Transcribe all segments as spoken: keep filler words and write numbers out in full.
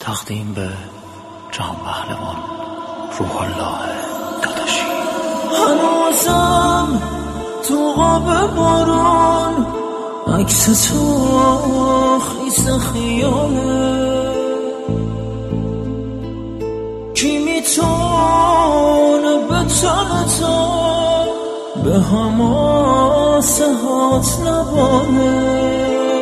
تقدیم به جهان پهلوان روح الله داداشی. هنوزم تو قاب بارون عکس تو خیس خیاله، کی میتونه به تنتا به هماسهات نبانه،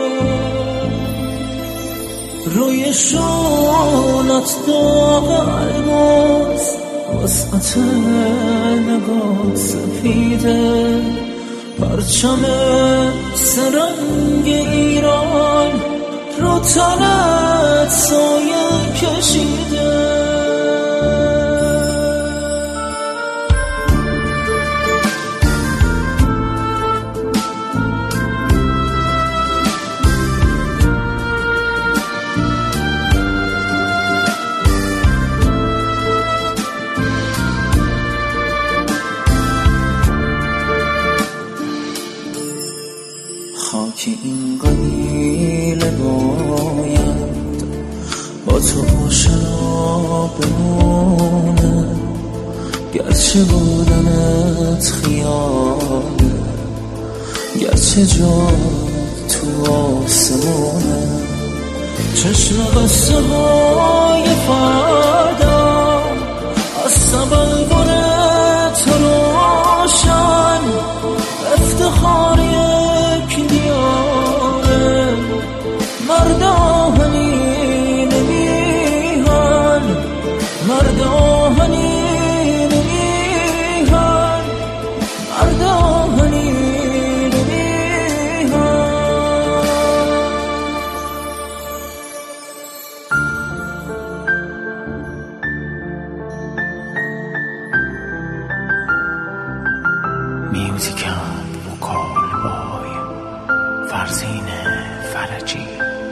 روی شونت داغ الماس وسعت نگاه سفیده، پرچم سرنگ ایران رو تنت سایه کشیده. خاک این قبیله باید با تو آشنا بمونه، گرچه بودنت خیاله، گرچه جا تو آسمونه. چشم قصه های فردا از سبلگون تو روشن، افتخار یک دیاره، مرد آهنی نمیهن، مرد آهنی نمیهن، مرد آهنی نمیهن. میوزیک وکال بای فرزین فرجی.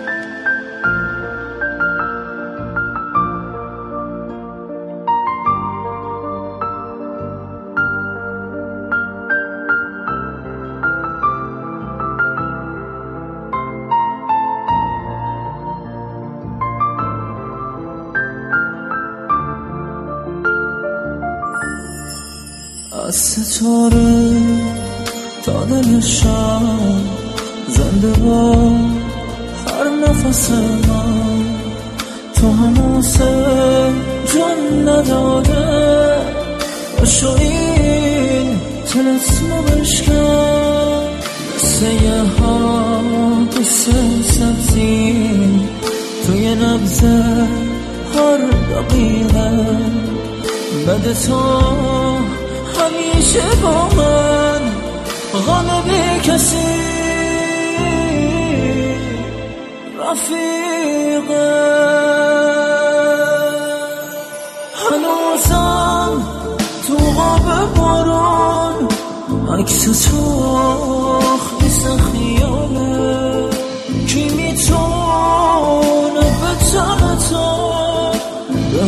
از ستاره تا دل شب زنده با هر نفس من، تو هماسه جان نداده، باشو این تلسمو بشکن، مثل یه حادث سبزی توی نبض هر دقیقه، بده تو همیشه با من غم بی کسی رفیقه. هنوزم تو قاب بارون عکس تو خیس خیاله، کی میتونه به تنتا به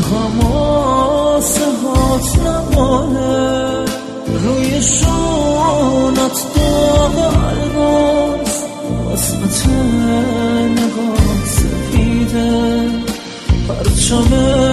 هماسهات نبانه، روی شونت داغ الماس وسعت نگاه سفیده، پرچم